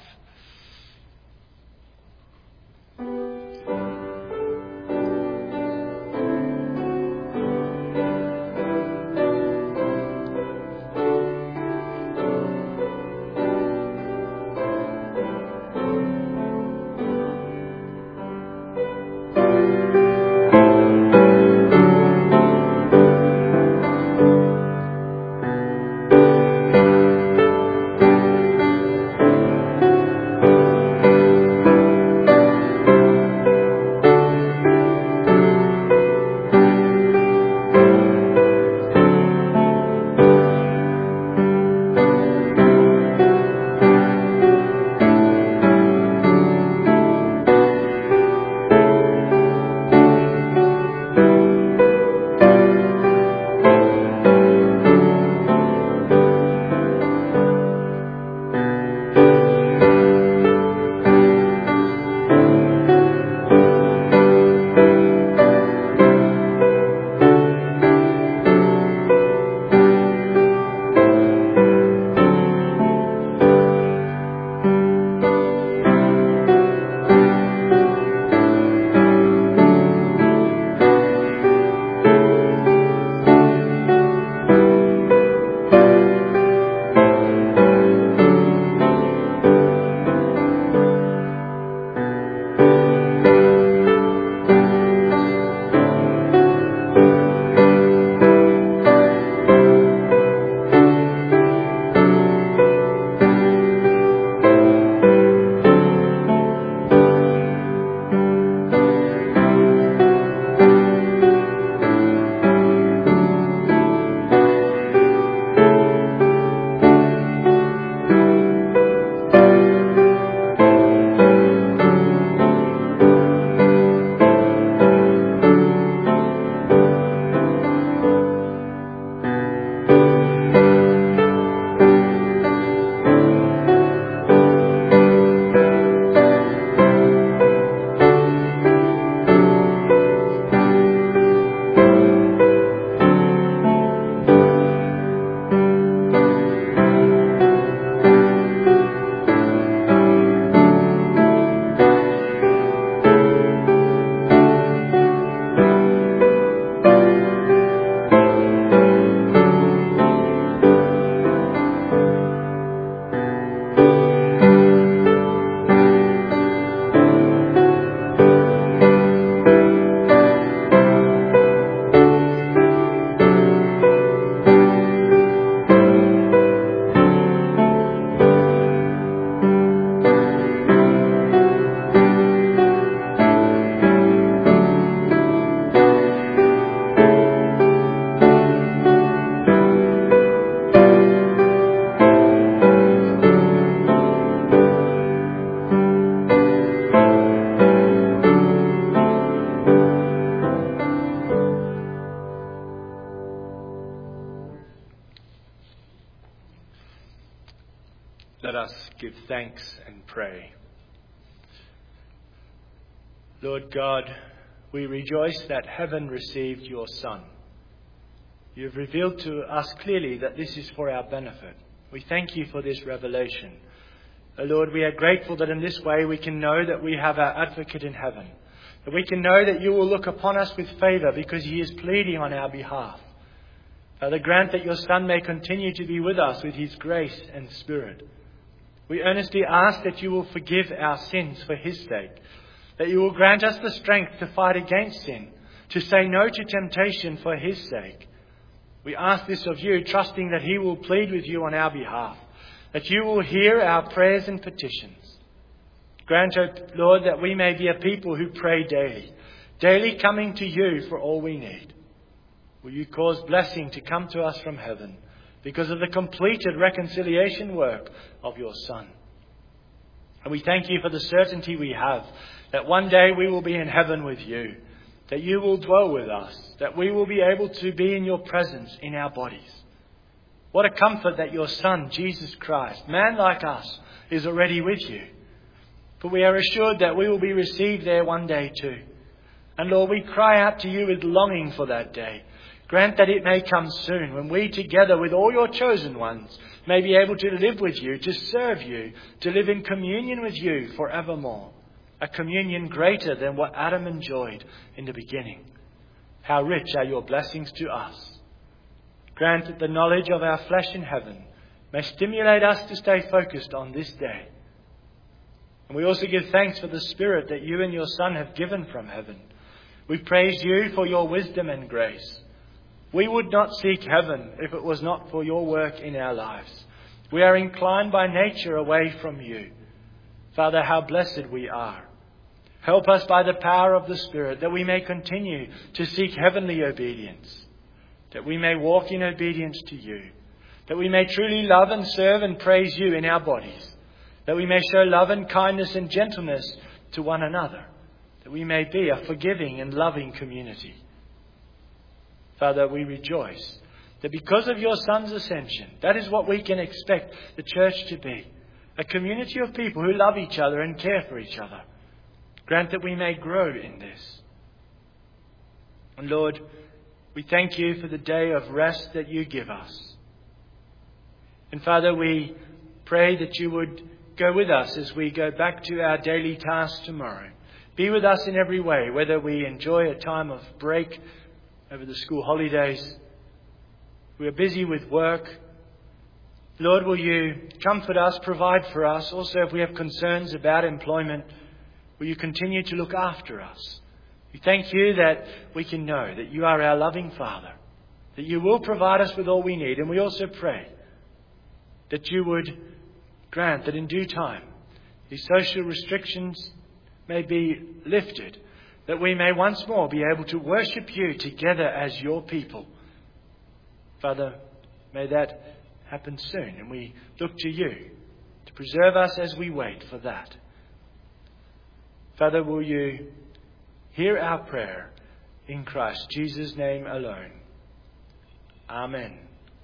Let us give thanks and pray. Lord God, we rejoice that heaven received your Son. You have revealed to us clearly that this is for our benefit. We thank you for this revelation. O Lord, we are grateful that in this way we can know that we have our advocate in heaven, that we can know that you will look upon us with favour because he is pleading on our behalf. Father, grant that your Son may continue to be with us with his grace and Spirit. We earnestly ask that you will forgive our sins for his sake, that you will grant us the strength to fight against sin, to say no to temptation for his sake. We ask this of you, trusting that he will plead with you on our behalf, that you will hear our prayers and petitions. Grant, O Lord, that we may be a people who pray daily, daily coming to you for all we need. Will you cause blessing to come to us from heaven because of the completed reconciliation work of your Son? And we thank you for the certainty we have that one day we will be in heaven with you, that you will dwell with us, that we will be able to be in your presence in our bodies. What a comfort that your Son, Jesus Christ, man like us, is already with you. For we are assured that we will be received there one day too. And Lord, we cry out to you with longing for that day. Grant that it may come soon, when we together with all your chosen ones may be able to live with you, to serve you, to live in communion with you forevermore. A communion greater than what Adam enjoyed in the beginning. How rich are your blessings to us. Grant that the knowledge of our flesh in heaven may stimulate us to stay focused on this day. And we also give thanks for the Spirit that you and your Son have given from heaven. We praise you for your wisdom and grace. We would not seek heaven if it was not for your work in our lives. We are inclined by nature away from you. Father, how blessed we are. Help us by the power of the Spirit that we may continue to seek heavenly obedience, that we may walk in obedience to you, that we may truly love and serve and praise you in our bodies, that we may show love and kindness and gentleness to one another, that we may be a forgiving and loving community. Father, we rejoice that because of your Son's ascension, that is what we can expect the church to be. A community of people who love each other and care for each other. Grant that we may grow in this. And Lord, we thank you for the day of rest that you give us. And Father, we pray that you would go with us as we go back to our daily tasks tomorrow. Be with us in every way, whether we enjoy a time of break over the school holidays. We are busy with work. Lord, will you comfort us, provide for us? Also, if we have concerns about employment, will you continue to look after us? We thank you that we can know that you are our loving Father, that you will provide us with all we need. And we also pray that you would grant that in due time these social restrictions may be lifted, that we may once more be able to worship you together as your people. Father, may that happen soon, and we look to you to preserve us as we wait for that. Father, will you hear our prayer in Christ Jesus' name alone. Amen.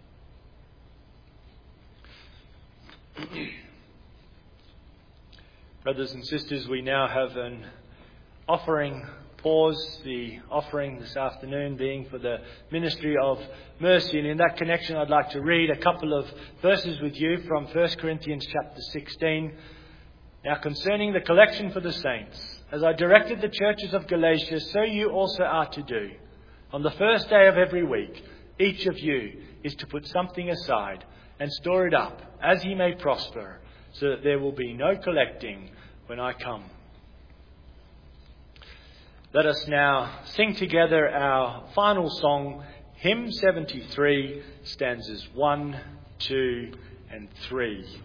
Brothers and sisters, we now have an offering pause, the offering this afternoon being for the ministry of mercy. And in that connection, I'd like to read a couple of verses with you from 1 Corinthians chapter 16. Now, concerning the collection for the saints, as I directed the churches of Galatia, so you also are to do. On the first day of every week, each of you is to put something aside and store it up, as he may prosper, so that there will be no collecting when I come. Let us now sing together our final song, Hymn 73, stanzas 1, 2 and 3.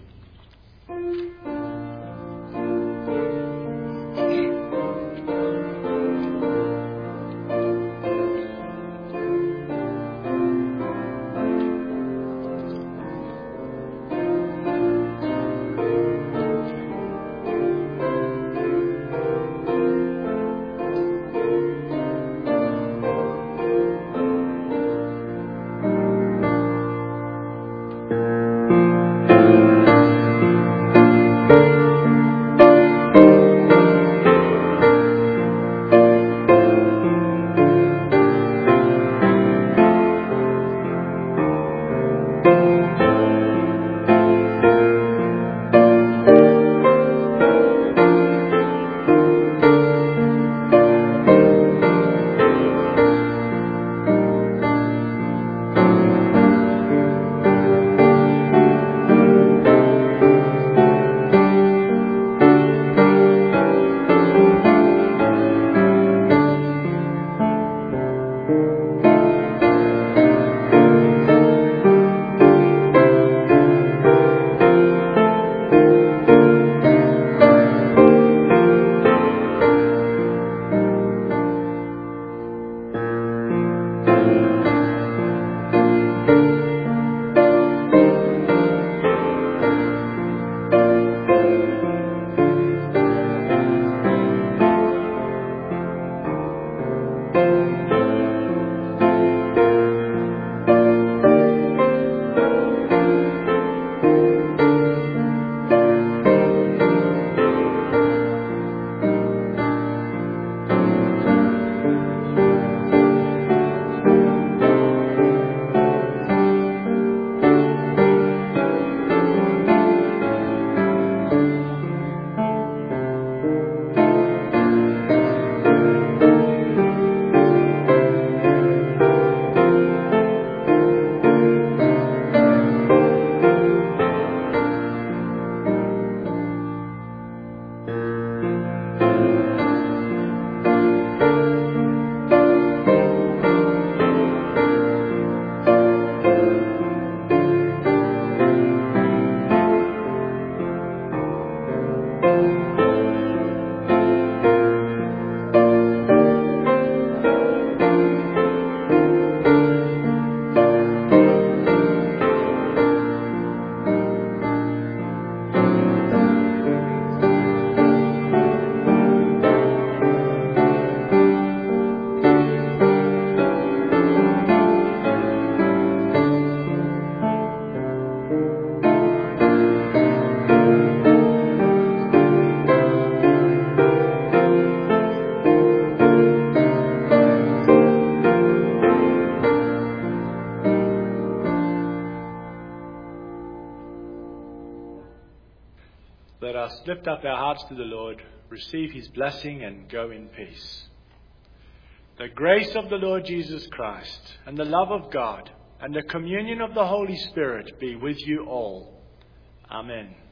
let's lift up our hearts to the Lord, receive his blessing, and go in peace. The grace of the Lord Jesus Christ, and the love of God, and the communion of the Holy Spirit be with you all. Amen.